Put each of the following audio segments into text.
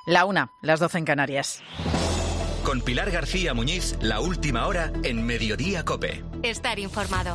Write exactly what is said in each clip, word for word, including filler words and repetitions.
La una, las doce en Canarias. Con Pilar García Muñiz, la última hora en Mediodía COPE. Estar informado.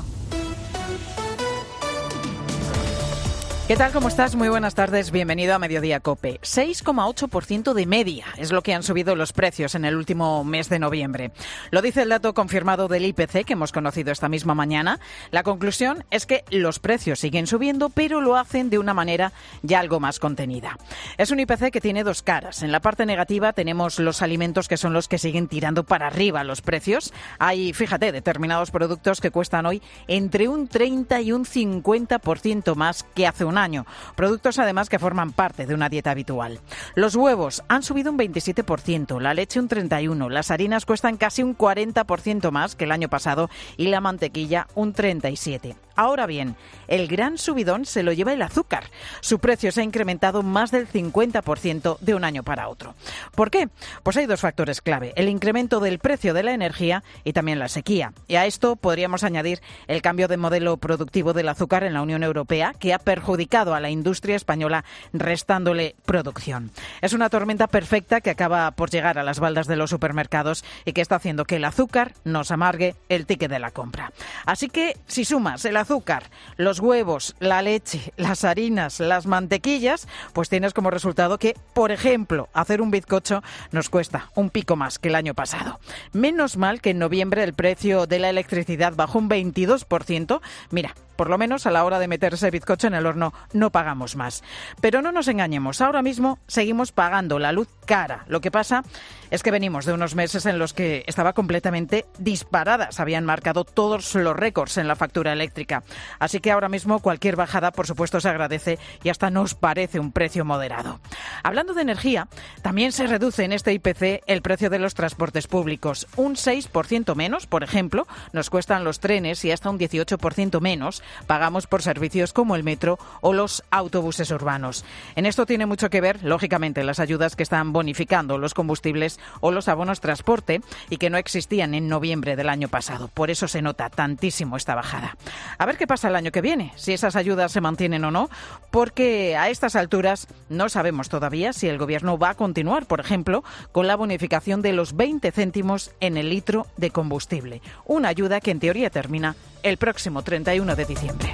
¿Qué tal? ¿Cómo estás? Muy buenas tardes. Bienvenido a Mediodía COPE. seis coma ocho por ciento de media es lo que han subido los precios en el último mes de noviembre. Lo dice el dato confirmado del I P C que hemos conocido esta misma mañana. La conclusión es que los precios siguen subiendo, pero lo hacen de una manera ya algo más contenida. Es un I P C que tiene dos caras. En la parte negativa tenemos los alimentos, que son los que siguen tirando para arriba los precios. Hay, fíjate, determinados productos que cuestan hoy entre un treinta y un cincuenta por ciento más que hace un año. Productos además que forman parte de una dieta habitual. Los huevos han subido un veintisiete por ciento, la leche un treinta y uno por ciento, las harinas cuestan casi un cuarenta por ciento más que el año pasado y la mantequilla un treinta y siete por ciento. Ahora bien, el gran subidón se lo lleva el azúcar. Su precio se ha incrementado más del cincuenta por ciento de un año para otro. ¿Por qué? Pues hay dos factores clave: el incremento del precio de la energía y también la sequía. Y a esto podríamos añadir el cambio de modelo productivo del azúcar en la Unión Europea, que ha perjudicado a la industria española, restándole producción. Es una tormenta perfecta que acaba por llegar a las baldas de los supermercados y que está haciendo que el azúcar nos amargue el ticket de la compra. Así que, si sumas el azúcar, los huevos, la leche, las harinas, las mantequillas, pues tienes como resultado que, por ejemplo, hacer un bizcocho nos cuesta un pico más que el año pasado. Menos mal que en noviembre el precio de la electricidad bajó un veintidós por ciento. Mira, por lo menos a la hora de meter ese bizcocho en el horno no pagamos más. Pero no nos engañemos, ahora mismo seguimos pagando la luz cara. Lo que pasa es que venimos de unos meses en los que estaba completamente disparada. Se habían marcado todos los récords en la factura eléctrica. Así que ahora mismo cualquier bajada, por supuesto, se agradece y hasta nos parece un precio moderado. Hablando de energía, también se reduce en este I P C el precio de los transportes públicos. Un seis por ciento menos, por ejemplo, nos cuestan los trenes y hasta un dieciocho por ciento menos pagamos por servicios como el metro o los autobuses urbanos. En esto tiene mucho que ver, lógicamente, las ayudas que están bonificando los combustibles o los abonos transporte y que no existían en noviembre del año pasado. Por eso se nota tantísimo esta bajada. A ver qué pasa el año que viene, si esas ayudas se mantienen o no, porque a estas alturas no sabemos todavía si el Gobierno va a continuar, por ejemplo, con la bonificación de los veinte céntimos en el litro de combustible. Una ayuda que en teoría termina el próximo treinta y uno de diciembre.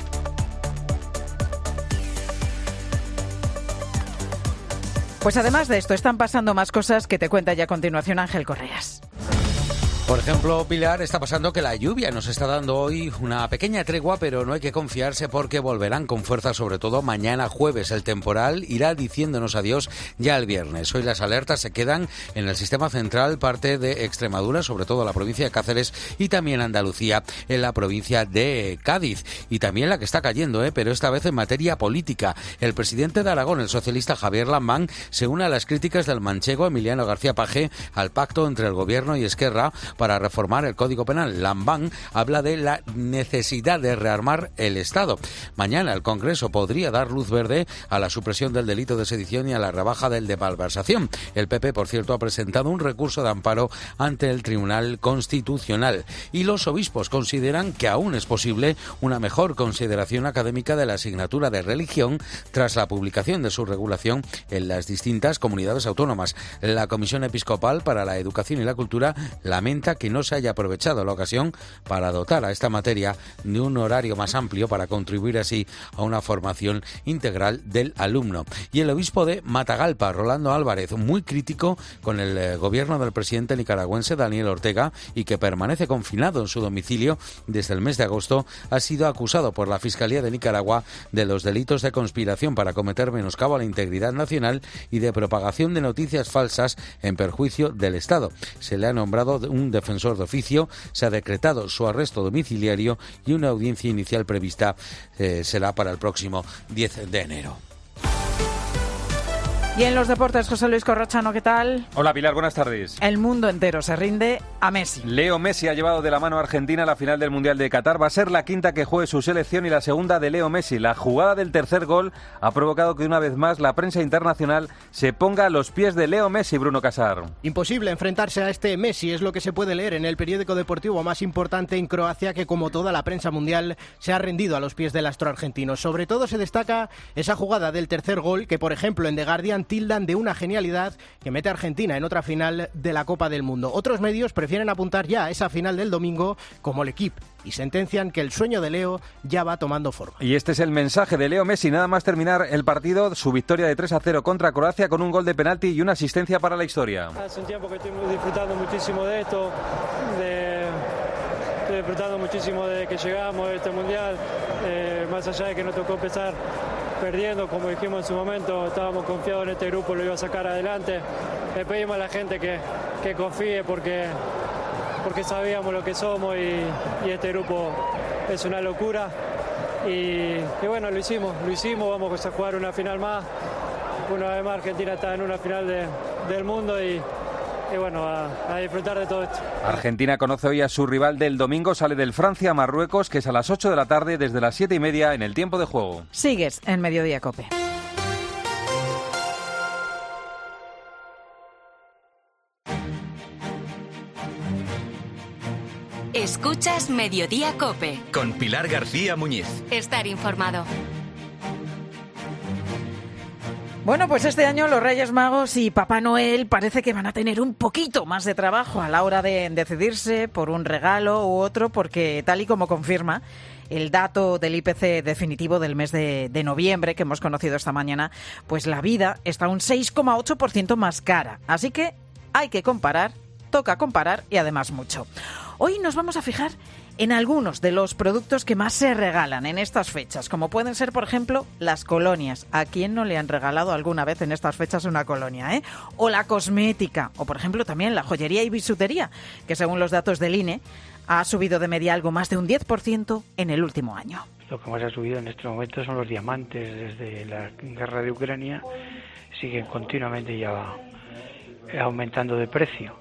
Pues además de esto, están pasando más cosas que te cuenta ya a continuación Ángel Correas. Por ejemplo, Pilar, está pasando que la lluvia nos está dando hoy una pequeña tregua, pero no hay que confiarse porque volverán con fuerza, sobre todo mañana jueves. El temporal irá diciéndonos adiós ya el viernes. Hoy las alertas se quedan en el sistema central, parte de Extremadura, sobre todo la provincia de Cáceres, y también Andalucía, en la provincia de Cádiz. Y también la que está cayendo, ¿eh? pero esta vez en materia política. El presidente de Aragón, el socialista Javier Lambán, se une a las críticas del manchego Emiliano García Paje al pacto entre el Gobierno y Esquerra para reformar el Código Penal. Lambán habla de la necesidad de rearmar el Estado. Mañana el Congreso podría dar luz verde a la supresión del delito de sedición y a la rebaja del de malversación. El P P, por cierto, ha presentado un recurso de amparo ante el Tribunal Constitucional. Y los obispos consideran que aún es posible una mejor consideración académica de la asignatura de religión tras la publicación de su regulación en las distintas comunidades autónomas. La Comisión Episcopal para la Educación y la Cultura lamenta que no se haya aprovechado la ocasión para dotar a esta materia de un horario más amplio para contribuir así a una formación integral del alumno. Y el obispo de Matagalpa, Rolando Álvarez, muy crítico con el eh, gobierno del presidente nicaragüense Daniel Ortega y que permanece confinado en su domicilio desde el mes de agosto, ha sido acusado por la Fiscalía de Nicaragua de los delitos de conspiración para cometer menoscabo a la integridad nacional y de propagación de noticias falsas en perjuicio del Estado. Se le ha nombrado un defensor de oficio, se ha decretado su arresto domiciliario y una audiencia inicial prevista eh, será para el próximo diez de enero. Y en los deportes, José Luis Corrochano, ¿qué tal? Hola Pilar, buenas tardes. El mundo entero se rinde a Messi. Leo Messi ha llevado de la mano a Argentina a la final del Mundial de Qatar. Va a ser la quinta que juegue su selección y la segunda de Leo Messi. La jugada del tercer gol ha provocado que una vez más la prensa internacional se ponga a los pies de Leo Messi, Bruno Casar. Imposible enfrentarse a este Messi, es lo que se puede leer en el periódico deportivo más importante en Croacia, que como toda la prensa mundial se ha rendido a los pies del astro argentino. Sobre todo se destaca esa jugada del tercer gol que, por ejemplo, en The Guardian Griezmann tildan de una genialidad que mete a Argentina en otra final de la Copa del Mundo. Otros medios prefieren apuntar ya a esa final del domingo como el equipo y sentencian que el sueño de Leo ya va tomando forma. Y este es el mensaje de Leo Messi, nada más terminar el partido, su victoria de tres a cero contra Croacia con un gol de penalti y una asistencia para la historia. Hace un tiempo que estoy disfrutando muchísimo de esto, de... estoy disfrutando muchísimo de que llegamos a este mundial, eh, más allá de que nos tocó empezar perdiendo, como dijimos en su momento, estábamos confiados en este grupo, lo iba a sacar adelante. Le pedimos a la gente que, que confíe porque, porque sabíamos lo que somos y, y este grupo es una locura. Y, y bueno, lo hicimos, lo hicimos, vamos a jugar una final más. Una vez más Argentina está en una final de, del mundo y, y bueno, a, a disfrutar de todo esto. Argentina conoce hoy a su rival del domingo, sale del Francia-Marruecos, que es a las ocho de la tarde desde las siete y media en el tiempo de juego. Sigues en Mediodía COPE. Escuchas Mediodía COPE. Con Pilar García Muñiz. Estar informado. Bueno, pues este año los Reyes Magos y Papá Noel parece que van a tener un poquito más de trabajo a la hora de decidirse por un regalo u otro, porque tal y como confirma el dato del I P C definitivo del mes de, de noviembre que hemos conocido esta mañana, pues la vida está un seis coma ocho por ciento más cara. Así que hay que comparar, toca comparar y además mucho. Hoy nos vamos a fijar en algunos de los productos que más se regalan en estas fechas, como pueden ser, por ejemplo, las colonias. ¿A quién no le han regalado alguna vez en estas fechas una colonia, eh? O la cosmética, o por ejemplo también la joyería y bisutería, que según los datos del I N E ha subido de media algo más de un diez por ciento en el último año. Lo que más ha subido en este momento son los diamantes. Desde la guerra de Ucrania siguen continuamente ya aumentando de precio.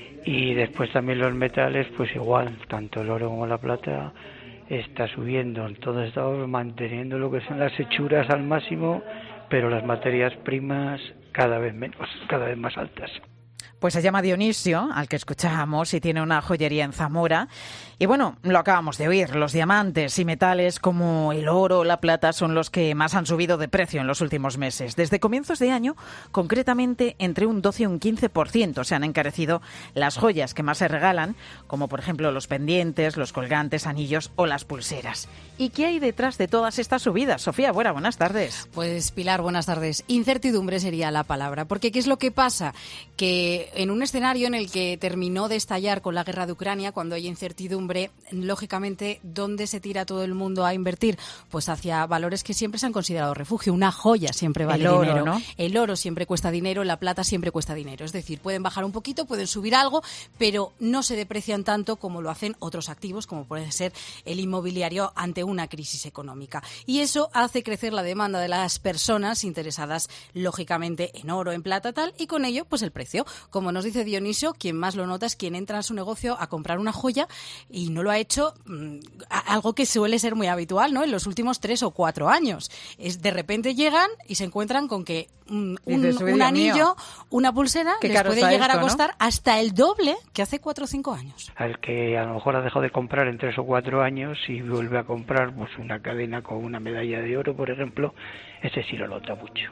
Y después también los metales, pues igual, tanto el oro como la plata está subiendo. Entonces estamos manteniendo lo que son las hechuras al máximo, pero las materias primas cada vez menos, cada vez más altas. Pues se llama Dionisio, al que escuchábamos, y tiene una joyería en Zamora. Y bueno, lo acabamos de oír, los diamantes y metales como el oro o la plata son los que más han subido de precio en los últimos meses. Desde comienzos de año, concretamente entre un doce y un quince por ciento se han encarecido las joyas que más se regalan, como por ejemplo los pendientes, los colgantes, anillos o las pulseras. ¿Y qué hay detrás de todas estas subidas? Sofía Buera, buenas tardes. Pues Pilar, buenas tardes. Incertidumbre sería la palabra, porque ¿qué es lo que pasa? Que en un escenario en el que terminó de estallar con la guerra de Ucrania, cuando hay incertidumbre, lógicamente, ¿dónde se tira todo el mundo a invertir? Pues hacia valores que siempre se han considerado refugio. Una joya siempre vale el oro, dinero. ¿no? El oro siempre cuesta dinero, la plata siempre cuesta dinero. Es decir, pueden bajar un poquito, pueden subir algo, pero no se deprecian tanto como lo hacen otros activos, como puede ser el inmobiliario ante una crisis económica. Y eso hace crecer la demanda de las personas interesadas, lógicamente, en oro, en plata, tal, y con ello, pues el precio. Como nos dice Dionisio, quien más lo nota es quien entra a su negocio a comprar una joya y no lo ha hecho, mmm, algo que suele ser muy habitual, ¿no? En los últimos tres o cuatro años. Es de repente llegan y se encuentran con que mm, un, Dices, un anillo, mío, una pulsera les puede llegar esto, a costar, ¿no?, hasta el doble que hace cuatro o cinco años. Al que a lo mejor ha dejado de comprar en tres o cuatro años y vuelve a comprar pues una cadena con una medalla de oro, por ejemplo, ese sí lo nota mucho.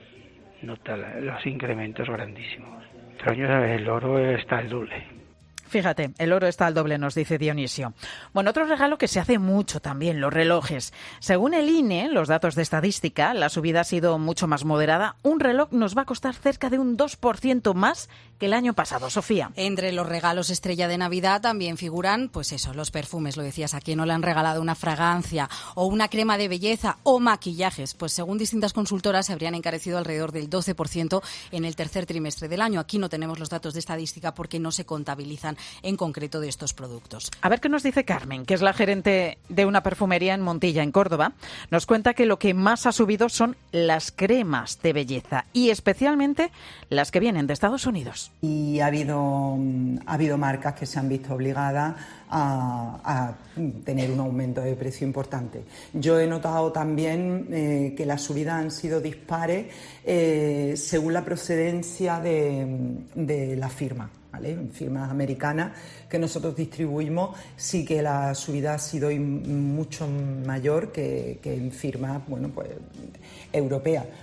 Nota los incrementos grandísimos. Pero el oro está al doble. Fíjate, el oro está al doble, nos dice Dionisio. Bueno, otro regalo que se hace mucho también, los relojes. Según el I N E, los datos de estadística, la subida ha sido mucho más moderada. Un reloj nos va a costar cerca de un dos por ciento más que el año pasado. Sofía. Entre los regalos estrella de Navidad también figuran, pues eso, los perfumes, lo decías, a quien no le han regalado una fragancia o una crema de belleza o maquillajes. Pues según distintas consultoras se habrían encarecido alrededor del doce por ciento en el tercer trimestre del año. Aquí no tenemos los datos de estadística porque no se contabilizan en concreto de estos productos. A ver qué nos dice Carmen, que es la gerente de una perfumería en Montilla, en Córdoba. Nos cuenta que lo que más ha subido son las cremas de belleza y especialmente las que vienen de Estados Unidos. Y ha habido, ha habido marcas que se han visto obligadas a, a tener un aumento de precio importante. Yo he notado también eh, que las subidas han sido dispares eh, según la procedencia de, de la firma. ¿Vale? En firmas americanas que nosotros distribuimos, sí que la subida ha sido mucho mayor que, que en firmas, bueno, pues, europeas.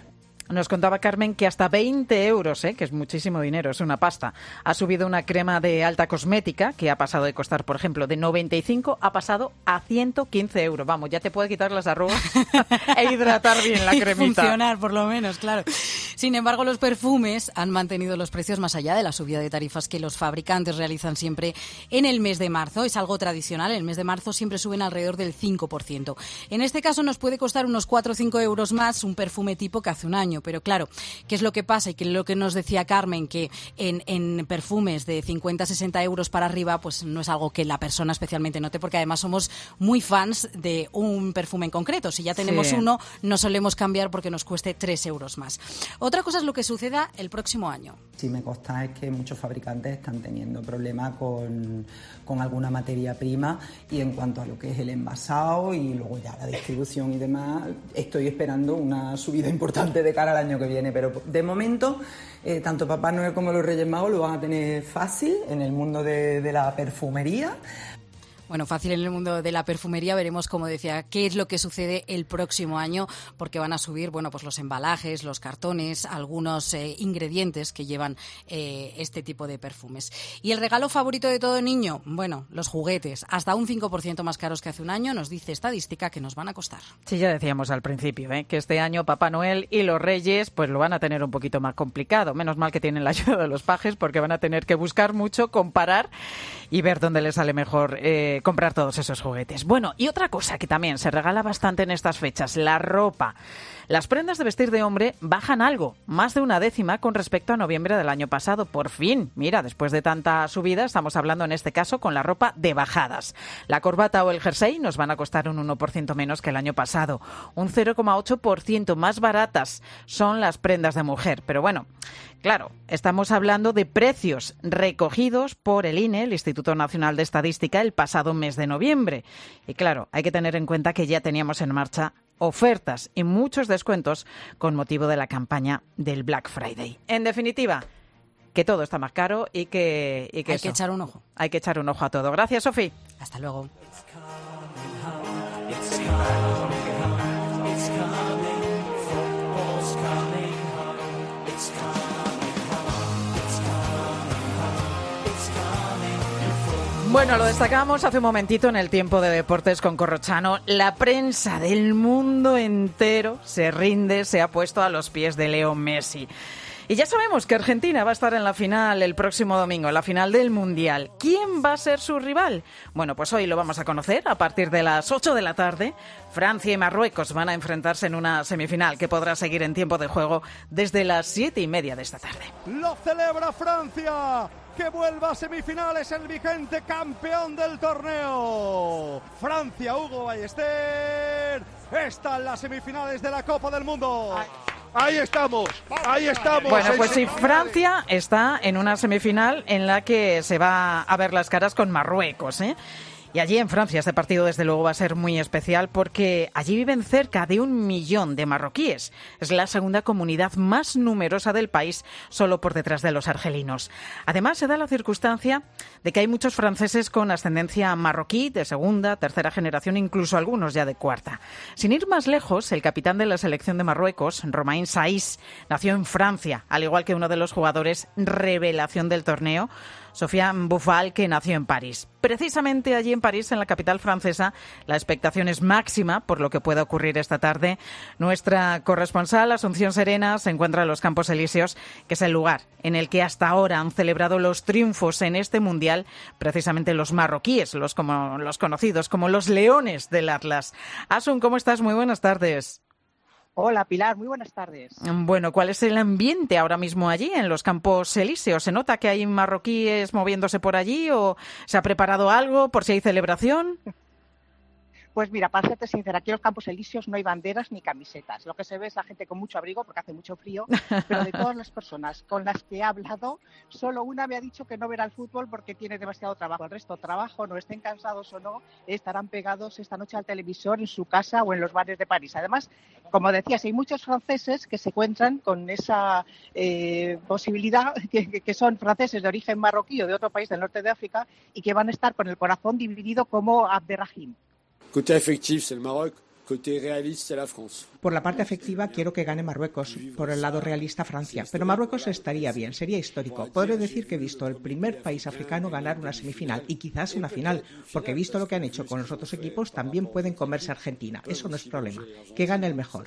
Nos contaba Carmen que hasta veinte euros, ¿eh? que es muchísimo dinero, es una pasta, ha subido una crema de alta cosmética que ha pasado de costar, por ejemplo, de noventa y cinco ha pasado a ciento quince euros. Vamos, ya te puede quitar las arrugas e hidratar bien la cremita. Y funcionar, por lo menos, claro. Sin embargo, los perfumes han mantenido los precios más allá de la subida de tarifas que los fabricantes realizan siempre en el mes de marzo. Es algo tradicional, el mes de marzo siempre suben alrededor del cinco por ciento. En este caso nos puede costar unos cuatro o cinco euros más un perfume tipo que hace un año, pero claro, ¿qué es lo que pasa? Y que lo que nos decía Carmen, que en, en perfumes de cincuenta a sesenta euros para arriba, pues no es algo que la persona especialmente note, porque además somos muy fans de un perfume en concreto. Si ya tenemos sí. uno, no solemos cambiar porque nos cueste tres euros más. Otra cosa es lo que suceda el próximo año. Sí, me consta es que muchos fabricantes están teniendo problemas con, con alguna materia prima, y en cuanto a lo que es el envasado y luego ya la distribución y demás, estoy esperando una subida importante de cara al año que viene, pero de momento eh, tanto Papá Noel como los Reyes Magos lo van a tener fácil en el mundo de, de la perfumería. Bueno, fácil en el mundo de la perfumería. Veremos, como decía, qué es lo que sucede el próximo año, porque van a subir, bueno, pues los embalajes, los cartones, algunos eh, ingredientes que llevan eh, este tipo de perfumes. Y el regalo favorito de todo niño, bueno, los juguetes, hasta un cinco por ciento más caros que hace un año, nos dice estadística que nos van a costar. Sí, ya decíamos al principio, ¿eh? que este año Papá Noel y los Reyes pues lo van a tener un poquito más complicado. Menos mal que tienen la ayuda de los pajes, porque van a tener que buscar mucho, comparar y ver dónde les sale mejor eh, comprar todos esos juguetes. Bueno, y otra cosa que también se regala bastante en estas fechas, la ropa. Las prendas de vestir de hombre bajan algo, más de una décima con respecto a noviembre del año pasado. Por fin, mira, después de tanta subida, estamos hablando en este caso con la ropa de bajadas. La corbata o el jersey nos van a costar un uno por ciento menos que el año pasado. Un cero coma ocho por ciento más baratas son las prendas de mujer. Pero bueno, claro, estamos hablando de precios recogidos por el I N E, el Instituto Nacional de Estadística, el pasado mes de noviembre. Y claro, hay que tener en cuenta que ya teníamos en marcha ofertas y muchos descuentos con motivo de la campaña del Black Friday. En definitiva, que todo está más caro y que, y que hay eso, que echar un ojo. Hay que echar un ojo a todo. Gracias, Sofi. Hasta luego. Bueno, lo destacamos hace un momentito en el tiempo de deportes con Corrochano. La prensa del mundo entero se rinde, se ha puesto a los pies de Leo Messi. Y ya sabemos que Argentina va a estar en la final el próximo domingo, en la final del Mundial. ¿Quién va a ser su rival? Bueno, pues hoy lo vamos a conocer a partir de las ocho de la tarde. Francia y Marruecos van a enfrentarse en una semifinal que podrá seguir en tiempo de juego desde las siete y media de esta tarde. ¡Lo celebra Francia! ¡Que vuelva a semifinales el vigente campeón del torneo! Francia, Hugo Ballester, está en las semifinales de la Copa del Mundo. Ay. Ahí estamos, ahí estamos. Bueno, pues sí, Francia está en una semifinal en la que se va a ver las caras con Marruecos, ¿eh? Y allí en Francia este partido desde luego va a ser muy especial porque allí viven cerca de un millón de marroquíes. Es la segunda comunidad más numerosa del país, solo por detrás de los argelinos. Además se da la circunstancia de que hay muchos franceses con ascendencia marroquí de segunda, tercera generación, incluso algunos ya de cuarta. Sin ir más lejos, el capitán de la selección de Marruecos, Romain Saïs, nació en Francia, al igual que uno de los jugadores revelación del torneo, Sofiane Boufal, que nació en París. Precisamente allí en París, en la capital francesa, la expectación es máxima por lo que pueda ocurrir esta tarde. Nuestra corresponsal, Asunción Serena, se encuentra en los Campos Elíseos, que es el lugar en el que hasta ahora han celebrado los triunfos en este Mundial, precisamente los marroquíes, los, como, los conocidos como los Leones del Atlas. Asun, ¿cómo estás? Muy buenas tardes. Hola, Pilar, muy buenas tardes. Bueno, ¿cuál es el ambiente ahora mismo allí en los Campos Elíseos? ¿Se nota que hay marroquíes moviéndose por allí o se ha preparado algo por si hay celebración? Pues mira, para serte sincera, aquí en los Campos Elíseos no hay banderas ni camisetas. Lo que se ve es la gente con mucho abrigo porque hace mucho frío, pero de todas las personas con las que he hablado, solo una me ha dicho que no verá el fútbol porque tiene demasiado trabajo. El resto, trabajo, no estén cansados o no, estarán pegados esta noche al televisor en su casa o en los bares de París. Además, como decías, hay muchos franceses que se encuentran con esa eh, posibilidad, que, que son franceses de origen marroquí o de otro país del norte de África y que van a estar con el corazón dividido como Abderrahim. Côté affectif, c'est le Maroc. Por la parte afectiva quiero que gane Marruecos, por el lado realista Francia, pero Marruecos estaría bien, sería histórico. Podré decir que he visto el primer país africano ganar una semifinal y quizás una final, porque visto lo que han hecho con los otros equipos, también pueden comerse a Argentina. Eso no es problema, que gane el mejor.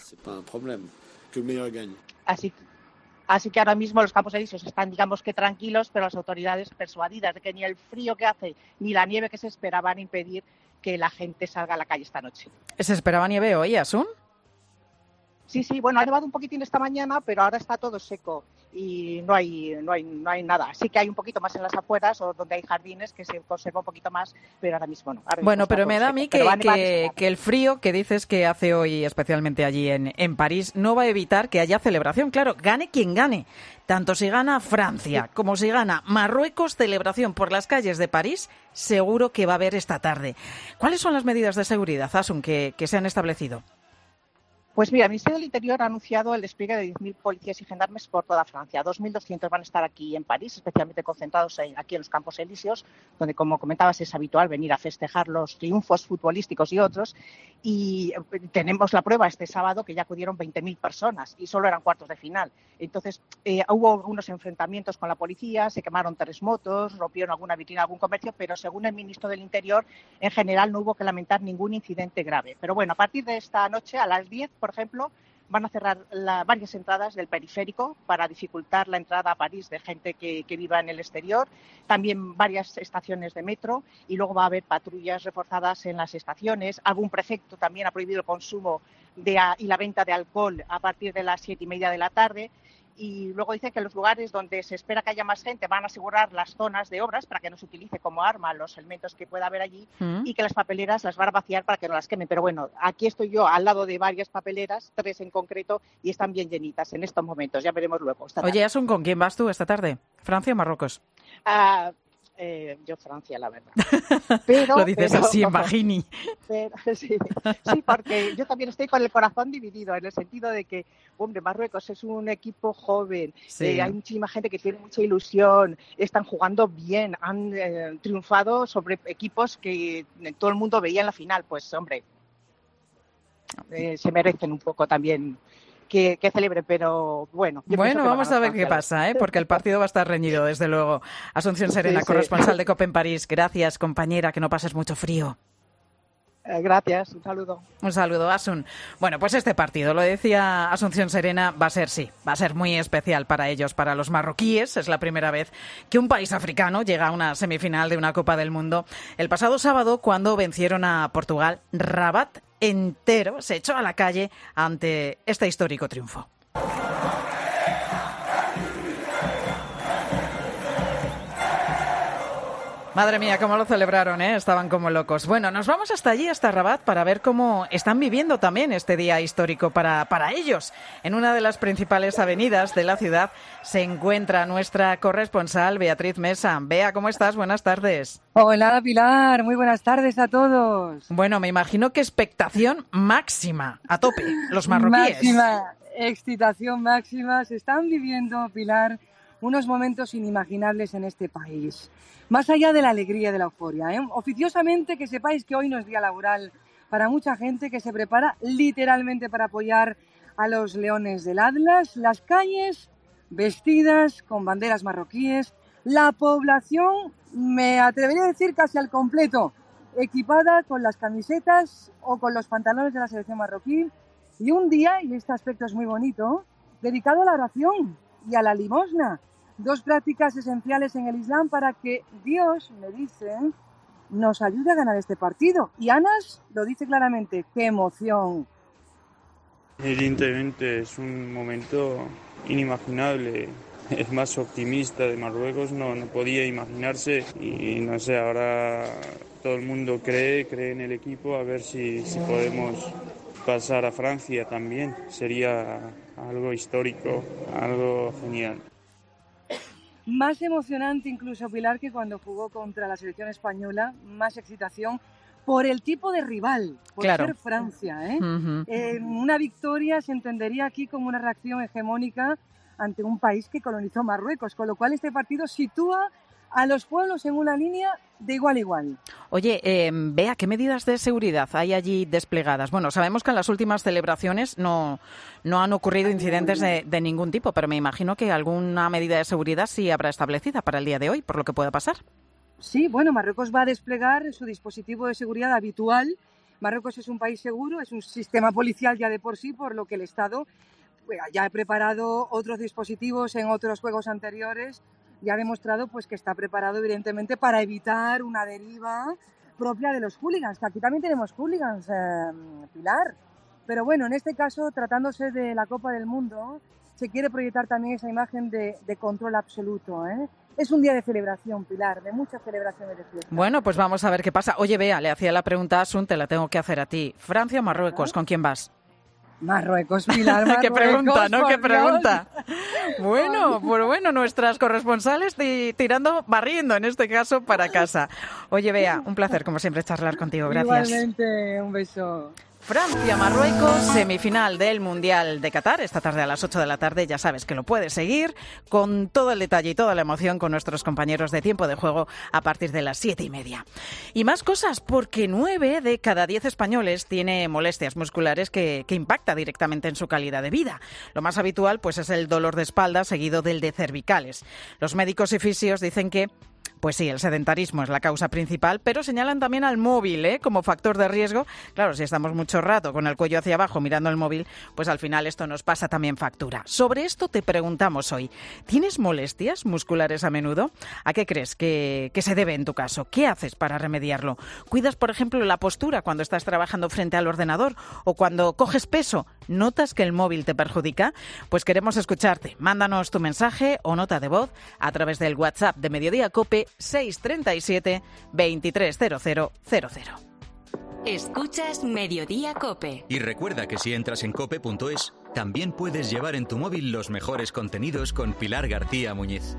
Así Así que ahora mismo los campos elíseos están, digamos que tranquilos, pero las autoridades persuadidas de que ni el frío que hace ni la nieve que se espera van a impedir que la gente salga a la calle esta noche. ¿Se esperaba nieve hoy, Asun? Sí, sí, bueno, ha nevado un poquitín esta mañana, pero ahora está todo seco y no hay, no hay, no hay nada. Sí que hay un poquito más en las afueras o donde hay jardines que se conserva un poquito más, pero ahora mismo no. Ahora mismo bueno, pero me da a mí que, que, que el frío que dices que hace hoy, especialmente allí en, en París, no va a evitar que haya celebración. Claro, gane quien gane. Tanto si gana Francia como si gana Marruecos, celebración por las calles de París, seguro que va a haber esta tarde. ¿Cuáles son las medidas de seguridad, Asun, que, que se han establecido? Pues mira, el Ministerio del Interior ha anunciado el despliegue de diez mil policías y gendarmes por toda Francia. dos mil doscientos van a estar aquí en París, especialmente concentrados en, aquí en los Campos Elíseos, donde, como comentabas, es habitual venir a festejar los triunfos futbolísticos y otros. Y tenemos la prueba este sábado que ya acudieron veinte mil personas y solo eran cuartos de final. Entonces, eh, hubo unos enfrentamientos con la policía, se quemaron tres motos, rompieron alguna vitrina, algún comercio, pero según el ministro del Interior, en general no hubo que lamentar ningún incidente grave. Pero bueno, a partir de esta noche, a las diez, por ejemplo, van a cerrar la, varias entradas del periférico para dificultar la entrada a París de gente que, que viva en el exterior. También varias estaciones de metro y luego va a haber patrullas reforzadas en las estaciones. Algún prefecto también ha prohibido el consumo de, y la venta de alcohol a partir de las siete y media de la tarde. Y luego dice que los lugares donde se espera que haya más gente van a asegurar las zonas de obras para que no se utilice como arma los elementos que pueda haber allí mm. y que las papeleras las van a vaciar para que no las quemen. Pero bueno, aquí estoy yo al lado de varias papeleras, tres en concreto, y están bien llenitas en estos momentos. Ya veremos luego. Oye, Asun, ¿con quién vas tú esta tarde? ¿Francia o Marruecos? Uh, Eh, yo Francia, la verdad. Pero, Lo dices pero, así en bajini. Pero, sí, sí, porque yo también estoy con el corazón dividido, en el sentido de que, hombre, Marruecos es un equipo joven, sí. eh, hay muchísima gente que tiene mucha ilusión, están jugando bien, han eh, triunfado sobre equipos que todo el mundo veía en la final. Pues, hombre, eh, se merecen un poco también Que, que celebre, pero bueno. Bueno, vamos a ver qué pasa, ¿eh? Porque el partido va a estar reñido, desde luego. Asunción Serena, sí, sí. corresponsal de COPE en París. Gracias, compañera, que no pases mucho frío. Eh, gracias, un saludo. Un saludo, Asun. Bueno, pues este partido, lo decía Asunción Serena, va a ser, sí, va a ser muy especial para ellos, para los marroquíes. Es la primera vez que un país africano llega a una semifinal de una Copa del Mundo. El pasado sábado, cuando vencieron a Portugal, Rabat entero se echó a la calle ante este histórico triunfo. Madre mía, cómo lo celebraron, ¿eh? Estaban como locos. Bueno, nos vamos hasta allí, hasta Rabat, para ver cómo están viviendo también este día histórico para, para ellos. En una de las principales avenidas de la ciudad se encuentra nuestra corresponsal, Beatriz Mesa. Bea, ¿cómo estás? Buenas tardes. Hola, Pilar. Muy buenas tardes a todos. Bueno, me imagino que expectación máxima, a tope, los marroquíes. Máxima, excitación máxima. Se están viviendo, Pilar, unos momentos inimaginables en este país. Más allá de la alegría y de la euforia, ¿eh? Oficiosamente, que sepáis que hoy no es día laboral para mucha gente que se prepara literalmente para apoyar a los Leones del Atlas. Las calles vestidas con banderas marroquíes, la población, me atrevería a decir casi al completo, equipada con las camisetas o con los pantalones de la selección marroquí. Y un día, y este aspecto es muy bonito, dedicado a la oración y a la limosna. Dos prácticas esenciales en el Islam para que Dios, me dicen, nos ayude a ganar este partido. Y Anas lo dice claramente, ¡qué emoción! Evidentemente es un momento inimaginable. El más optimista de Marruecos no, no podía imaginarse y no sé, ahora todo el mundo cree, cree en el equipo, a ver si, si podemos pasar a Francia también. Sería algo histórico, algo genial. Más emocionante incluso, Pilar, que cuando jugó contra la selección española, más excitación por el tipo de rival, por claro. ser Francia. ¿eh? Uh-huh. Eh, una victoria se entendería aquí como una reacción hegemónica ante un país que colonizó Marruecos, con lo cual este partido sitúa a los pueblos en una línea de igual a igual. Oye, eh, Bea, ¿qué medidas de seguridad hay allí desplegadas? Bueno, sabemos que en las últimas celebraciones no, no han ocurrido incidentes de, de ningún tipo, pero me imagino que alguna medida de seguridad sí habrá establecida para el día de hoy, por lo que pueda pasar. Sí, bueno, Marruecos va a desplegar su dispositivo de seguridad habitual. Marruecos es un país seguro, es un sistema policial ya de por sí, por lo que el Estado ya ha preparado otros dispositivos en otros juegos anteriores y ha demostrado pues que está preparado evidentemente para evitar una deriva propia de los hooligans, que aquí también tenemos hooligans, eh, Pilar. Pero bueno, en este caso, tratándose de la Copa del Mundo, se quiere proyectar también esa imagen de, de control absoluto, ¿eh? Es un día de celebración, Pilar, de muchas celebraciones de fiesta. Bueno, pues vamos a ver qué pasa. Oye, Bea, le hacía la pregunta a Asun, te la tengo que hacer a ti. ¿Francia o Marruecos? ¿Ah? ¿Con quién vas? Marruecos, Pilar, Marruecos. Qué pregunta, ¿no? Qué Dios. pregunta. Bueno, pues bueno, nuestras corresponsales tirando, barriendo en este caso para casa. Oye, Bea, un placer como siempre charlar contigo. Gracias. Igualmente, un beso. Francia-Marruecos, semifinal del Mundial de Qatar, esta tarde a las ocho de la tarde. Ya sabes que lo puedes seguir con todo el detalle y toda la emoción con nuestros compañeros de Tiempo de Juego a partir de las siete y media. Y más cosas, porque nueve de cada diez españoles tiene molestias musculares que, que impacta directamente en su calidad de vida. Lo más habitual pues es el dolor de espalda seguido del de cervicales. Los médicos y fisios dicen que pues sí, el sedentarismo es la causa principal, pero señalan también al móvil, ¿eh?, como factor de riesgo. Claro, si estamos mucho rato con el cuello hacia abajo mirando el móvil, pues al final esto nos pasa también factura. Sobre esto te preguntamos hoy, ¿tienes molestias musculares a menudo? ¿A qué crees que, que se debe en tu caso? ¿Qué haces para remediarlo? ¿Cuidas, por ejemplo, la postura cuando estás trabajando frente al ordenador o cuando coges peso? ¿Notas que el móvil te perjudica? Pues queremos escucharte. Mándanos tu mensaje o nota de voz a través del WhatsApp de Mediodía Cope seis treinta y siete, veintitrés cero cero cero cero. Escuchas Mediodía Cope. Y recuerda que si entras en cope punto es, también puedes llevar en tu móvil los mejores contenidos con Pilar García Muñiz.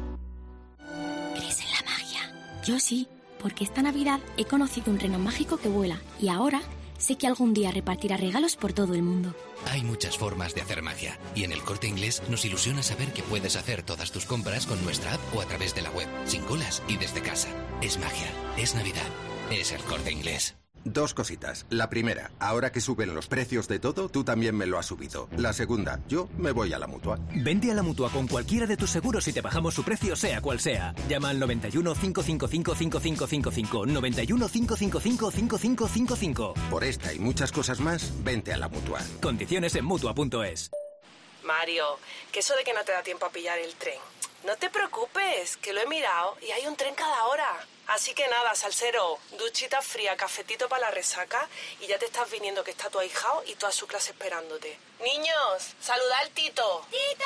¿Crees en la magia? Yo sí, porque esta Navidad he conocido un reno mágico que vuela y ahora sé que algún día repartirá regalos por todo el mundo. Hay muchas formas de hacer magia y en El Corte Inglés nos ilusiona saber que puedes hacer todas tus compras con nuestra app o a través de la web, sin colas y desde casa. Es magia, es Navidad, es El Corte Inglés. Dos cositas. La primera, ahora que suben los precios de todo, tú también me lo has subido. La segunda, yo me voy a la Mutua. Vente a la Mutua con cualquiera de tus seguros y te bajamos su precio sea cual sea. Llama al noventa y uno, cinco cinco cinco, cinco cinco cinco cinco, noventa y uno, cinco cinco cinco, cinco cinco cinco cinco. Por esta y muchas cosas más, vente a la Mutua. Condiciones en Mutua punto es. Mario, que eso de que no te da tiempo a pillar el tren. No te preocupes, que lo he mirado y hay un tren cada hora. Así que nada, salsero, duchita fría, cafetito para la resaca y ya te estás viniendo que está tu ahijao y toda su clase esperándote. Niños, saluda al Tito. ¡Tito!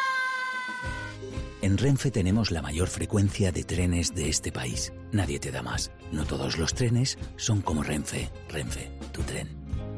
En Renfe tenemos la mayor frecuencia de trenes de este país. Nadie te da más. No todos los trenes son como Renfe. Renfe, tu tren.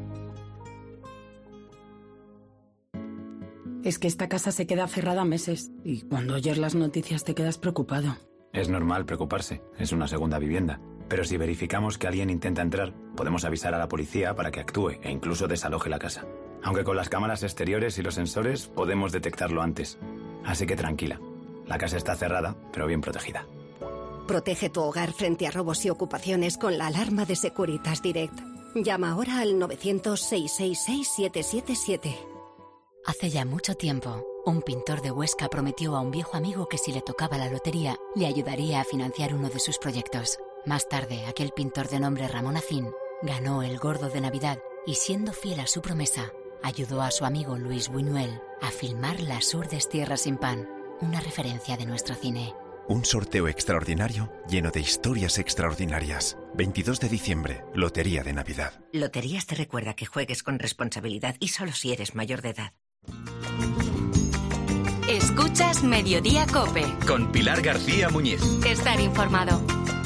Es que esta casa se queda cerrada meses y cuando oyes las noticias te quedas preocupado. Es normal preocuparse, es una segunda vivienda. Pero si verificamos que alguien intenta entrar, podemos avisar a la policía para que actúe e incluso desaloje la casa. Aunque con las cámaras exteriores y los sensores podemos detectarlo antes. Así que tranquila, la casa está cerrada, pero bien protegida. Protege tu hogar frente a robos y ocupaciones con la alarma de Securitas Direct. Llama ahora al novecientos, seiscientos sesenta y seis, siete siete siete. Hace ya mucho tiempo, un pintor de Huesca prometió a un viejo amigo que si le tocaba la lotería, le ayudaría a financiar uno de sus proyectos. Más tarde, aquel pintor de nombre Ramón Acín ganó el Gordo de Navidad y, siendo fiel a su promesa, ayudó a su amigo Luis Buñuel a filmar Las Urdes Tierras sin Pan, una referencia de nuestro cine. Un sorteo extraordinario lleno de historias extraordinarias. veintidós de diciembre, Lotería de Navidad. Loterías te recuerda que juegues con responsabilidad y solo si eres mayor de edad. Escuchas Mediodía Cope. Con Pilar García Muñiz. Estar informado.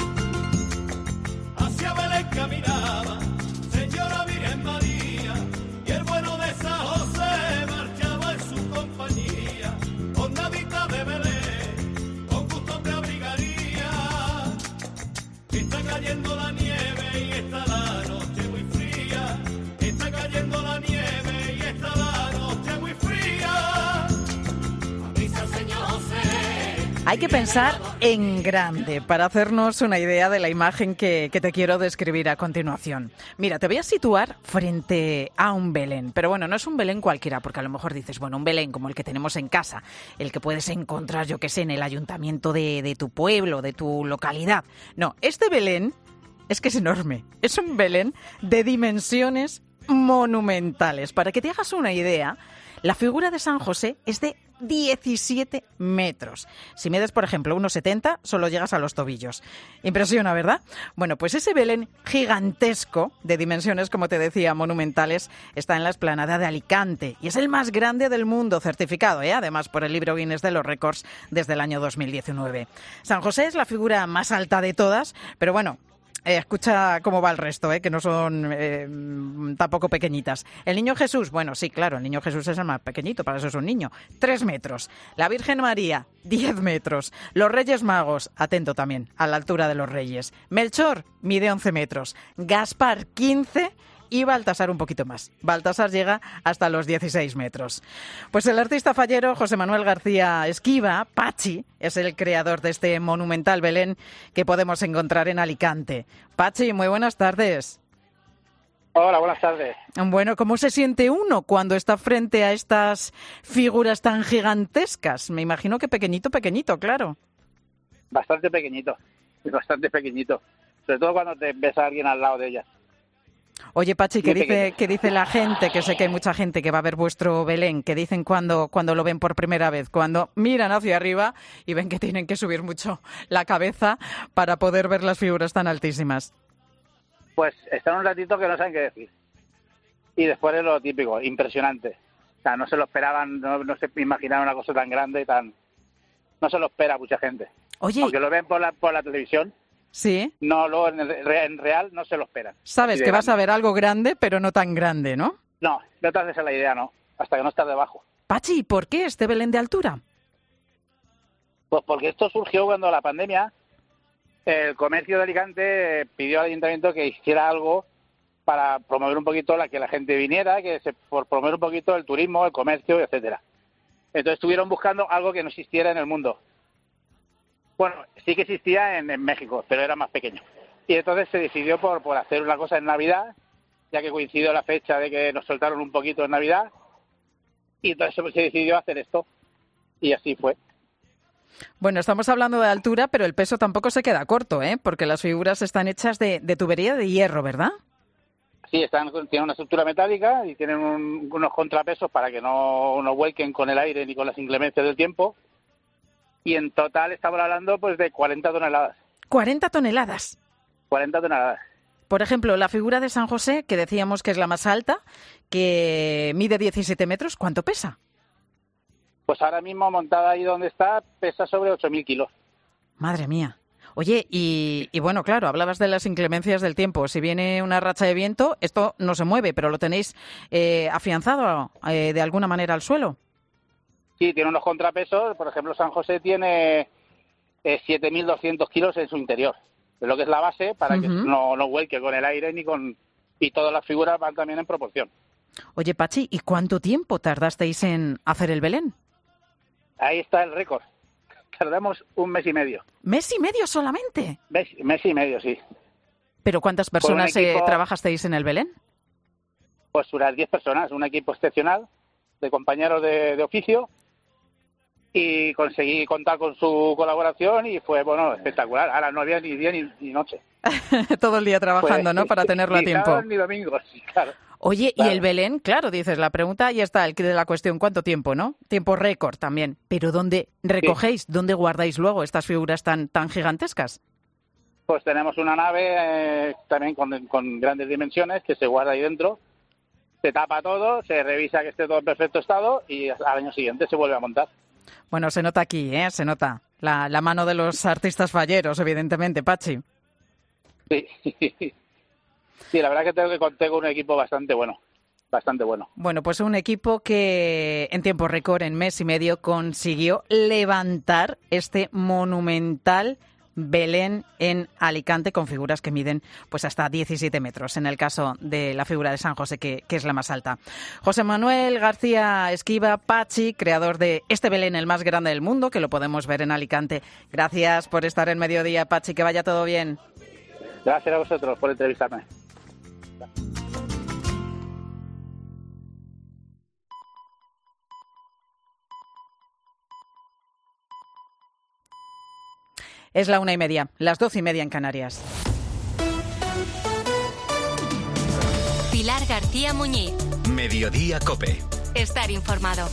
Hacia Belén caminaba, señora Virgen María, y el bueno de San José marchaba en su compañía. Con Navita de Belén, con gusto te abrigaría. Está cayendo la nieve y está la noche muy fría. Está cayendo la nieve y está la noche muy fría. Avisa al señor José Hay que pensar en grande para hacernos una idea de la imagen que, que te quiero describir a continuación. Mira, te voy a situar frente a un Belén, pero bueno, no es un Belén cualquiera, porque a lo mejor dices, bueno, un Belén como el que tenemos en casa, el que puedes encontrar, yo que sé, en el ayuntamiento de, de tu pueblo, de tu localidad. No, este Belén es que es enorme, es un Belén de dimensiones monumentales. Para que te hagas una idea, la figura de San José es de diecisiete metros. Si mides, por ejemplo, uno setenta, solo llegas a los tobillos. Impresiona, ¿verdad? Bueno, pues ese Belén gigantesco, de dimensiones, como te decía, monumentales, está en la explanada de Alicante y es el más grande del mundo, certificado, ¿eh? Además, por el libro Guinness de los Récords desde el año dos mil diecinueve. San José es la figura más alta de todas, pero bueno, Eh, escucha cómo va el resto, eh, que no son eh, tampoco pequeñitas. El niño Jesús, bueno, sí, claro, el niño Jesús es el más pequeñito, para eso es un niño, tres metros. La Virgen María, diez metros. Los Reyes Magos, atento también, a la altura de los Reyes. Melchor, mide once metros. Gaspar, quince. Y Baltasar un poquito más. Baltasar llega hasta los dieciséis metros. Pues el artista fallero José Manuel García Esquiva, Pachi, es el creador de este monumental Belén que podemos encontrar en Alicante. Pachi, muy buenas tardes. Hola, buenas tardes. Bueno, ¿cómo se siente uno cuando está frente a estas figuras tan gigantescas? Me imagino que pequeñito, pequeñito, claro. Bastante pequeñito, bastante pequeñito. Sobre todo cuando te ves a alguien al lado de ellas. Oye, Pachi, ¿qué dice, ¿qué dice la gente? Que sé que hay mucha gente que va a ver vuestro Belén. ¿Qué dicen cuando, cuando lo ven por primera vez? Cuando miran hacia arriba y ven que tienen que subir mucho la cabeza para poder ver las figuras tan altísimas. Pues están un ratito que no saben qué decir. Y después es lo típico, impresionante. O sea, no se lo esperaban, no, no se imaginaban una cosa tan grande y tan... No se lo espera mucha gente. Oye. Aunque lo ven por la, por la televisión. Sí. No, luego en, en real no se lo esperan. Sabes que vas a ver algo grande, pero no tan grande, ¿no? No, no te haces a la idea, no. Hasta que no estás debajo. Pachi, ¿por qué este Belén de altura? Pues porque esto surgió cuando la pandemia, el comercio de Alicante pidió al ayuntamiento que hiciera algo para promover un poquito la que la gente viniera, que se, por promover un poquito el turismo, el comercio, etcétera. Entonces estuvieron buscando algo que no existiera en el mundo. Bueno, sí que existía en, en México, pero era más pequeño. Y entonces se decidió por, por hacer una cosa en Navidad, ya que coincidió la fecha de que nos soltaron un poquito en Navidad, y entonces se decidió hacer esto. Y así fue. Bueno, estamos hablando de altura, pero el peso tampoco se queda corto, ¿eh? Porque las figuras están hechas de, de tubería de hierro, ¿verdad? Sí, están, tienen una estructura metálica y tienen un, unos contrapesos para que no, no vuelquen con el aire ni con las inclemencias del tiempo. Y en total estamos hablando pues de cuarenta toneladas. ¿cuarenta toneladas? cuarenta toneladas. Por ejemplo, la figura de San José, que decíamos que es la más alta, que mide diecisiete metros, ¿cuánto pesa? Pues ahora mismo montada ahí donde está, pesa sobre ocho mil kilos. Madre mía. Oye, y, y bueno, claro, hablabas de las inclemencias del tiempo. Si viene una racha de viento, esto no se mueve, pero lo tenéis eh, afianzado eh, de alguna manera al suelo. Sí, tiene unos contrapesos. Por ejemplo, San José tiene eh, siete mil doscientos kilos en su interior. Es lo que es la base para uh-huh. que no, no vuelque con el aire ni con... Y todas las figuras van también en proporción. Oye, Pachi, ¿y cuánto tiempo tardasteis en hacer el Belén? Ahí está el récord. Tardamos un mes y medio. ¿Mes y medio solamente? Mes, mes y medio, sí. ¿Pero cuántas personas equipo, eh, trabajasteis en el Belén? Pues unas diez personas, un equipo excepcional de compañeros de, de oficio. Y conseguí contar con su colaboración y fue, bueno, espectacular. Ahora no había ni día ni, ni noche. Todo el día trabajando, pues, ¿no? Para tenerlo a tiempo. Ni sábado ni domingo, sí, claro. Oye, claro. Y el Belén, claro, dices, la pregunta ya está, el de la cuestión, ¿cuánto tiempo, no? Tiempo récord también. Pero ¿dónde recogéis, sí. dónde guardáis luego estas figuras tan tan gigantescas? Pues tenemos una nave eh, también con, con grandes dimensiones que se guarda ahí dentro. Se tapa todo, se revisa que esté todo en perfecto estado y al año siguiente se vuelve a montar. Bueno, se nota aquí, ¿eh? Se nota la, la mano de los artistas falleros, evidentemente, Pachi. Sí, sí, la verdad que tengo que contar con un equipo bastante bueno, bastante bueno. Bueno, pues un equipo que en tiempo récord, en mes y medio, consiguió levantar este monumental Belén en Alicante, con figuras que miden pues hasta diecisiete metros, en el caso de la figura de San José, que, que es la más alta. José Manuel García Esquiva, Pachi, creador de este Belén, el más grande del mundo, que lo podemos ver en Alicante. Gracias por estar en Mediodía, Pachi, que vaya todo bien. Gracias a vosotros por entrevistarme. Es la una y media, las doce y media en Canarias. Pilar García Muñiz. Mediodía COPE. Estar informado.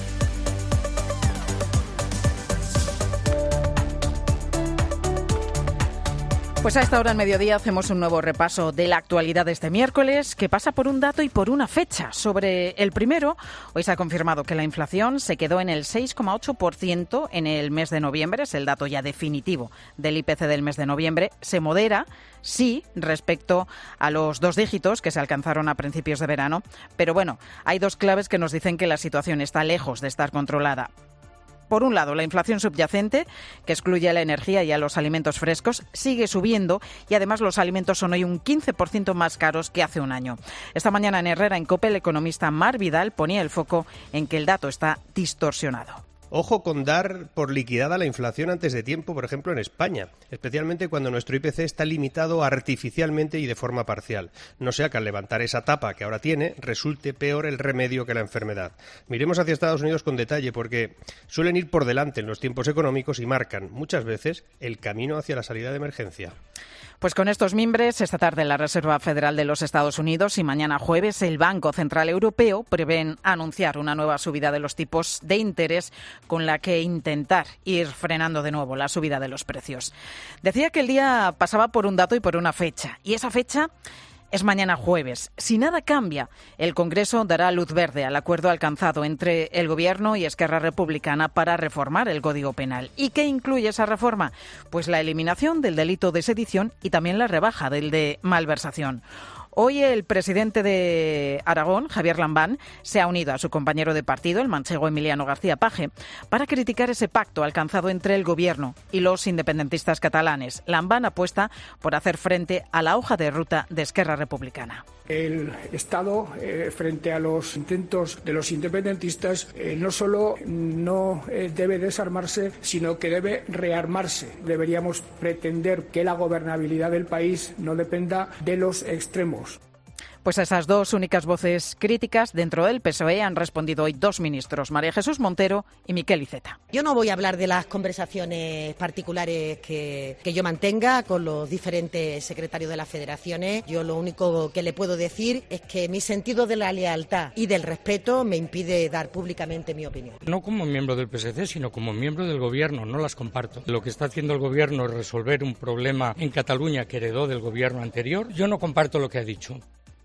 Pues a esta hora en Mediodía hacemos un nuevo repaso de la actualidad de este miércoles, que pasa por un dato y por una fecha. Sobre el primero, hoy se ha confirmado que la inflación se quedó en el seis coma ocho por ciento en el mes de noviembre, es el dato ya definitivo del I P C del mes de noviembre. Se modera, sí, respecto a los dos dígitos que se alcanzaron a principios de verano, pero bueno, hay dos claves que nos dicen que la situación está lejos de estar controlada. Por un lado, la inflación subyacente, que excluye a la energía y a los alimentos frescos, sigue subiendo y además los alimentos son hoy un quince por ciento más caros que hace un año. Esta mañana en Herrera, en COPE, el economista Mar Vidal ponía el foco en que el dato está distorsionado. Ojo con dar por liquidada la inflación antes de tiempo, por ejemplo, en España, especialmente cuando nuestro I P C está limitado artificialmente y de forma parcial. No sea que al levantar esa tapa que ahora tiene, resulte peor el remedio que la enfermedad. Miremos hacia Estados Unidos con detalle, porque suelen ir por delante en los tiempos económicos y marcan, muchas veces, el camino hacia la salida de emergencia. Pues con estos mimbres, esta tarde la Reserva Federal de los Estados Unidos y mañana jueves el Banco Central Europeo prevén anunciar una nueva subida de los tipos de interés con la que intentar ir frenando de nuevo la subida de los precios. Decía que el día pasaba por un dato y por una fecha, y esa fecha es mañana jueves. Si nada cambia, el Congreso dará luz verde al acuerdo alcanzado entre el Gobierno y Esquerra Republicana para reformar el Código Penal. ¿Y qué incluye esa reforma? Pues la eliminación del delito de sedición y también la rebaja del de malversación. Hoy el presidente de Aragón, Javier Lambán, se ha unido a su compañero de partido, el manchego Emiliano García Paje, para criticar ese pacto alcanzado entre el Gobierno y los independentistas catalanes. Lambán apuesta por hacer frente a la hoja de ruta de Esquerra Republicana. El Estado, eh, frente a los intentos de los independentistas, eh, no solo no eh, debe desarmarse, sino que debe rearmarse. Deberíamos pretender que la gobernabilidad del país no dependa de los extremos. Pues a esas dos únicas voces críticas dentro del P S O E han respondido hoy dos ministros, María Jesús Montero y Miquel Iceta. Yo no voy a hablar de las conversaciones particulares que, que yo mantenga con los diferentes secretarios de las federaciones. Yo lo único que le puedo decir es que mi sentido de la lealtad y del respeto me impide dar públicamente mi opinión. No como miembro del P S C, sino como miembro del Gobierno, no las comparto. Lo que está haciendo el Gobierno es resolver un problema en Cataluña que heredó del Gobierno anterior. Yo no comparto lo que ha dicho.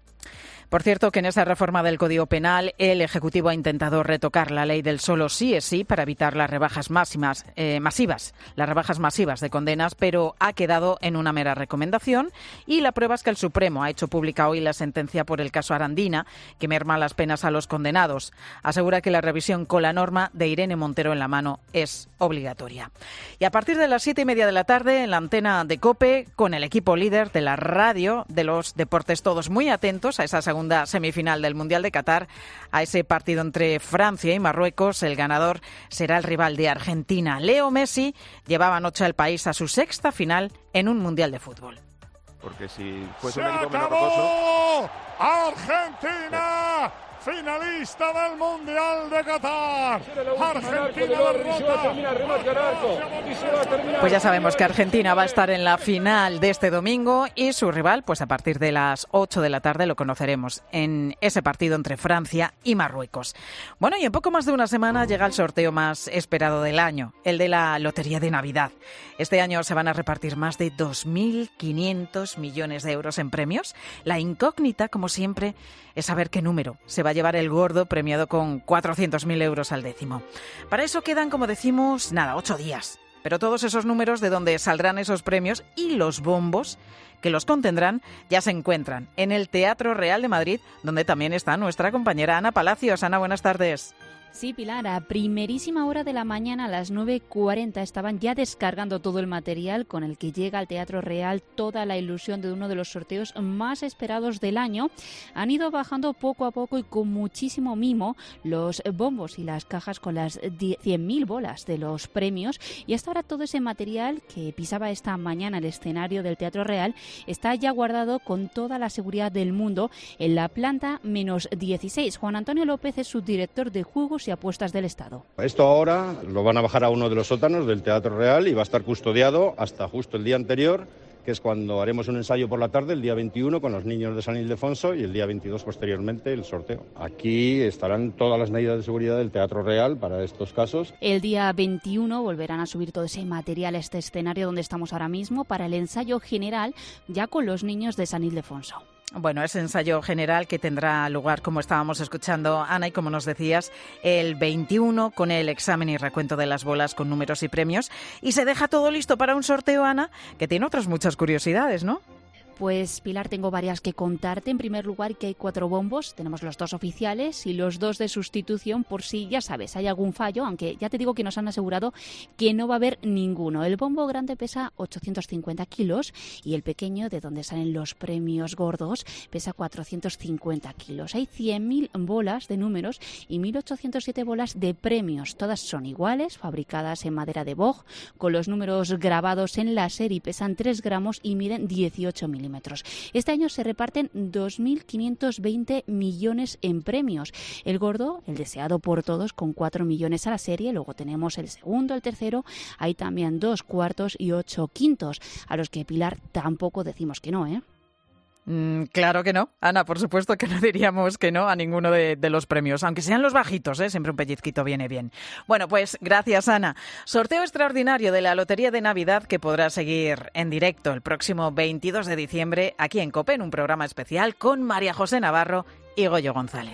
Por cierto, que en esa reforma del Código Penal el Ejecutivo ha intentado retocar la ley del solo sí es sí para evitar las rebajas máximas, eh, masivas, las rebajas masivas de condenas, pero ha quedado en una mera recomendación y la prueba es que el Supremo ha hecho pública hoy la sentencia por el caso Arandina, que merma las penas a los condenados. Asegura que la revisión con la norma de Irene Montero en la mano es obligatoria. Y a partir de las siete y media de la tarde, en la antena de COPE, con el equipo líder de la radio de los deportes, todos muy atentos a esa segunda semifinal del Mundial de Qatar, a ese partido entre Francia y Marruecos. El ganador será el rival de Argentina. Leo Messi llevaba anoche al país a su sexta final en un Mundial de fútbol. Porque si fuese ¡Se un equipo menos acabó! rocoso... ¡Argentina! Finalista del Mundial de Qatar. Argentina derrota. Pues ya sabemos que Argentina va a estar en la final de este domingo y su rival, pues a partir de las ocho de la tarde lo conoceremos en ese partido entre Francia y Marruecos. Bueno, y en poco más de una semana llega el sorteo más esperado del año, el de la Lotería de Navidad. Este año se van a repartir más de dos mil quinientos millones de euros en premios. La incógnita, como siempre, es saber qué número se va a llevar el gordo premiado con cuatrocientos mil euros al décimo. Para eso quedan, como decimos, nada, ocho días. Pero todos esos números de donde saldrán esos premios y los bombos que los contendrán ya se encuentran en el Teatro Real de Madrid, donde también está nuestra compañera Ana Palacios. Ana, buenas tardes. Sí, Pilar, a primerísima hora de la mañana, a las nueve cuarenta, estaban ya descargando todo el material con el que llega al Teatro Real toda la ilusión de uno de los sorteos más esperados del año. Han ido bajando poco a poco y con muchísimo mimo los bombos y las cajas con las cien mil bolas de los premios, y hasta ahora todo ese material que pisaba esta mañana el escenario del Teatro Real está ya guardado con toda la seguridad del mundo en la planta menos dieciséis. Juan Antonio López es subdirector de Juegos y Apuestas del Estado. Esto ahora lo van a bajar a uno de los sótanos del Teatro Real y va a estar custodiado hasta justo el día anterior, que es cuando haremos un ensayo por la tarde, el día veintiuno, con los niños de San Ildefonso, y el día veintidós posteriormente el sorteo. Aquí estarán todas las medidas de seguridad del Teatro Real para estos casos. El día veintiuno volverán a subir todo ese material a este escenario donde estamos ahora mismo para el ensayo general ya con los niños de San Ildefonso. Bueno, ese ensayo general que tendrá lugar, como estábamos escuchando, Ana, y como nos decías, el veintiuno, con el examen y recuento de las bolas con números y premios. Y se deja todo listo para un sorteo, Ana, que tiene otras muchas curiosidades, ¿no? Pues, Pilar, tengo varias que contarte. En primer lugar, que hay cuatro bombos. Tenemos los dos oficiales y los dos de sustitución por si, ya sabes, hay algún fallo, aunque ya te digo que nos han asegurado que no va a haber ninguno. El bombo grande pesa ochocientos cincuenta kilos y el pequeño, de donde salen los premios gordos, pesa cuatrocientos cincuenta kilos. Hay cien mil bolas de números y mil ochocientos siete bolas de premios. Todas son iguales, fabricadas en madera de boj, con los números grabados en láser, y pesan tres gramos y miden dieciocho milímetros. Este año se reparten dos mil quinientos veinte millones en premios. El gordo, el deseado por todos, con cuatro millones a la serie. Luego tenemos el segundo, el tercero. Hay también dos cuartos y ocho quintos, a los que, Pilar, tampoco decimos que no, ¿eh? Mm, claro que no, Ana, por supuesto que no diríamos que no a ninguno de, de los premios, aunque sean los bajitos, ¿eh? Siempre un pellizquito viene bien. Bueno, pues gracias, Ana. Sorteo extraordinario de la Lotería de Navidad que podrás seguir en directo el próximo veintidós de diciembre aquí en COPE, en un programa especial con María José Navarro y Goyo González.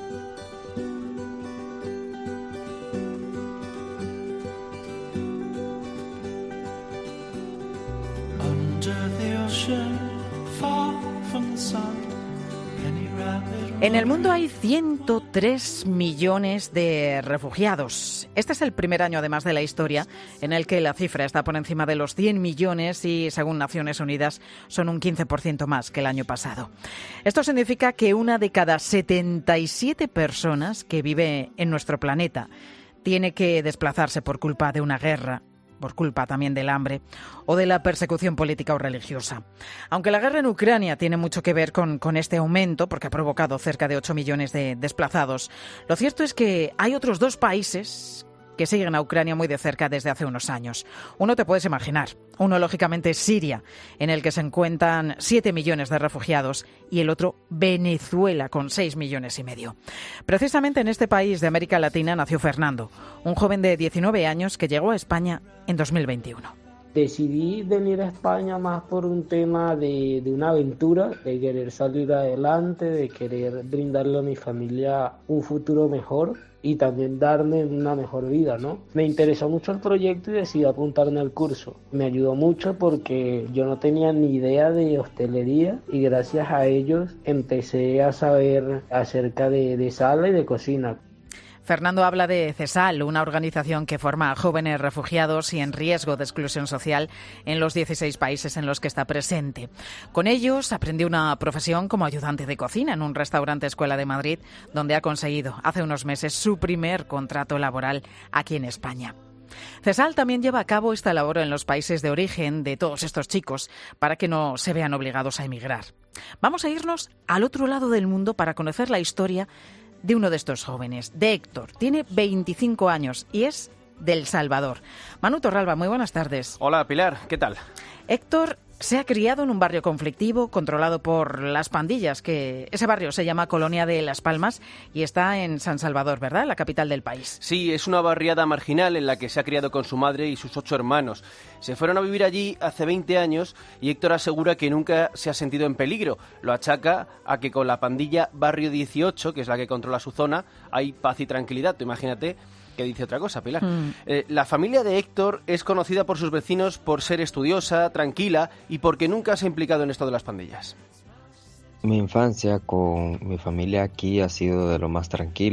En el mundo hay ciento tres millones de refugiados. Este es el primer año, además, de la historia en el que la cifra está por encima de los cien millones y, según Naciones Unidas, son un quince por ciento más que el año pasado. Esto significa que una de cada setenta y siete personas que vive en nuestro planeta tiene que desplazarse por culpa de una guerra, por culpa también del hambre o de la persecución política o religiosa. Aunque la guerra en Ucrania tiene mucho que ver con, con este aumento, porque ha provocado cerca de ocho millones de desplazados, lo cierto es que hay otros dos países que siguen a Ucrania muy de cerca desde hace unos años. Uno te puedes imaginar, uno lógicamente es Siria, en el que se encuentran siete millones de refugiados, y el otro Venezuela, con seis millones y medio. Precisamente en este país de América Latina nació Fernando, un joven de diecinueve años que llegó a España en dos mil veintiuno. Decidí venir a España más por un tema de, de una aventura, de querer salir adelante, de querer brindarle a mi familia un futuro mejor y también darme una mejor vida, ¿no? Me interesó mucho el proyecto y decidí apuntarme al curso. Me ayudó mucho porque yo no tenía ni idea de hostelería y gracias a ellos empecé a saber acerca de, de sala y de cocina. Fernando habla de CESAL, una organización que forma a jóvenes refugiados y en riesgo de exclusión social en los dieciséis países en los que está presente. Con ellos aprendió una profesión como ayudante de cocina en un restaurante escuela de Madrid, donde ha conseguido hace unos meses su primer contrato laboral aquí en España. CESAL también lleva a cabo esta labor en los países de origen de todos estos chicos para que no se vean obligados a emigrar. Vamos a irnos al otro lado del mundo para conocer la historia de uno de estos jóvenes, de Héctor. Tiene veinticinco años y es de El Salvador. Manu Torralba, muy buenas tardes. Hola, Pilar, ¿qué tal? Héctor se ha criado en un barrio conflictivo controlado por las pandillas, que ese barrio se llama Colonia de Las Palmas y está en San Salvador, ¿verdad?, la capital del país. Sí, es una barriada marginal en la que se ha criado con su madre y sus ocho hermanos. Se fueron a vivir allí hace veinte años y Héctor asegura que nunca se ha sentido en peligro. Lo achaca a que con la pandilla Barrio dieciocho, que es la que controla su zona, hay paz y tranquilidad. Tú imagínate que dice otra cosa, Pilar. Mm. Eh, la familia de Héctor es conocida por sus vecinos por ser estudiosa, tranquila y porque nunca se ha implicado en esto de las pandillas. Mi infancia con mi familia aquí ha sido de lo más tranquila.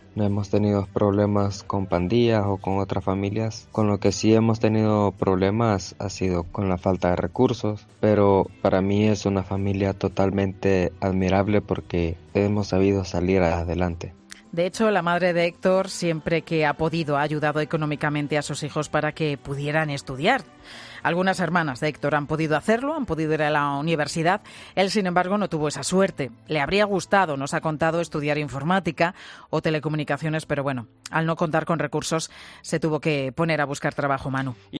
No hemos tenido problemas con pandillas o con otras familias. Con lo que sí hemos tenido problemas ha sido con la falta de recursos, pero para mí es una familia totalmente admirable porque hemos sabido salir adelante. De hecho, la madre de Héctor, siempre que ha podido, ha ayudado económicamente a sus hijos para que pudieran estudiar. Algunas hermanas de Héctor han podido hacerlo, han podido ir a la universidad. Él, sin embargo, no tuvo esa suerte. Le habría gustado, nos ha contado, estudiar informática o telecomunicaciones, pero bueno, al no contar con recursos, se tuvo que poner a buscar trabajo, Manu.